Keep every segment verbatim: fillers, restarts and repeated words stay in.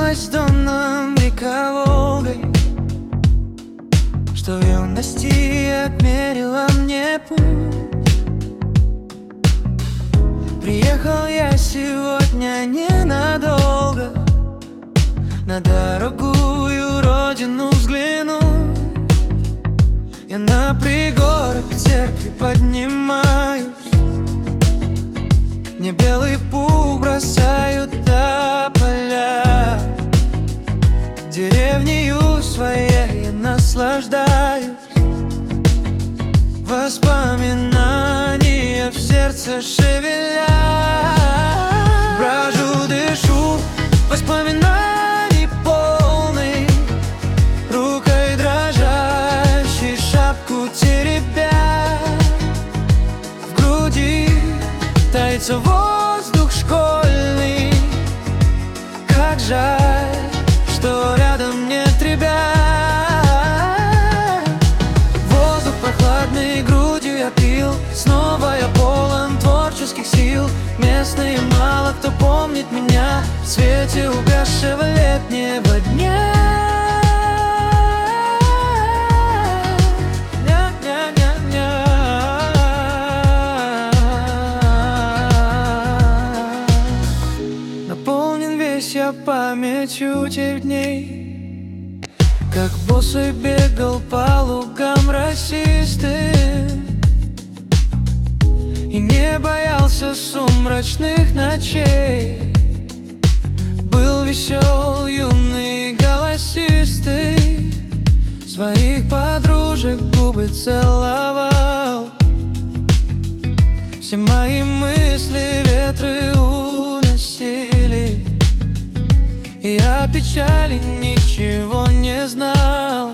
казалось домом река Волгой, что в юности отмерила мне путь. Приехал я сегодня ненадолго, на дорогую родину взглянуть. Я на пригорок к церкви поднимаюсь, мне белый пух бросают тополя. Деревнею своей я наслаждаюсь, воспоминания в сердце шевеля. Брожу, дышу, воспоминаний полный, рукой дрожащей шапку теребя. В груди таится воздух школьный, как жаль, что рядом нет ребят. Воздух прохладный грудью я пил, снова я полон творческих сил. Местные мало кто помнит меня в свете угасшего летнего дня. Наполнен весь я памятью тех дней, как босой бегал по лугам расистым и не боялся сумрачных ночей. Был весел, юный, голосистый, своих подружек губы целовал. Все мои мысли ветры уносили, и о печали ничего не знал.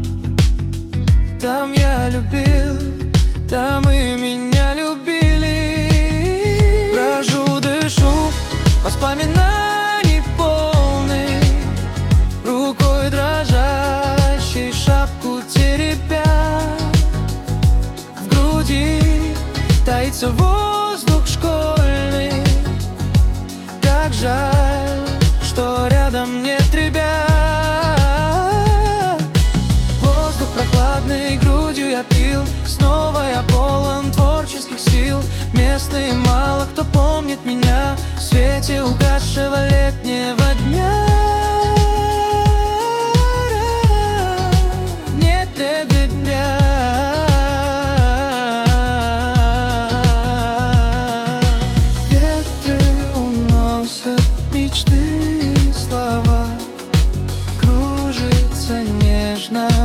Там я любил, там и меня любили. Брожу, дышу, воспоминаний полный, рукой дрожащей шапку теребя. В груди таится воздух школьный, как жаль, что рядом нет ребят. Воздух прохладный грудью я пил, снова я полон творческих сил. Местные мало кто помнит меня в свете угасшего летнего дня. Нет ребят. Ветры уносят мечты, слова кружится нежно